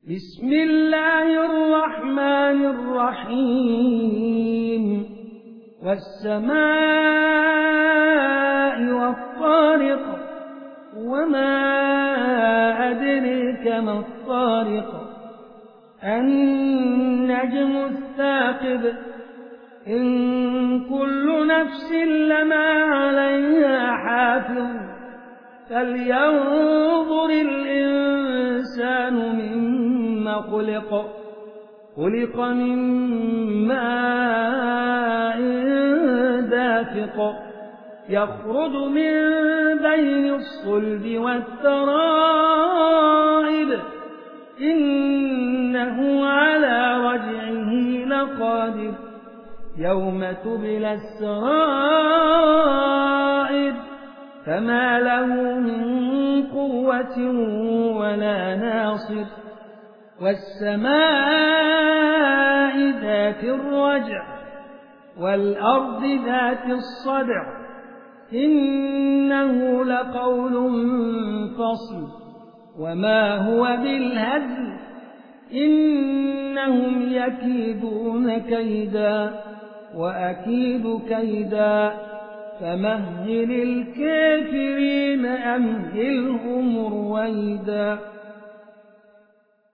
بسم الله الرحمن الرحيم والسماء والطارق وما أدريك ما الطارق النجم الثاقب إن كل نفس لما عليها حافظ فلينظر الإنسان مما خلق من ماء دافق يخرج من بين الصلب والترائب إنه على رجعه لقادر يوم تبلى السرائر فما له من قوة ولا ناصر والسماء ذات الرجع والأرض ذات الصدع إنه لقول فصل وما هو بالهزل إنهم يكيدون كيدا وأكيد كيدا فمهل الكافرين أمهلهم رويدا.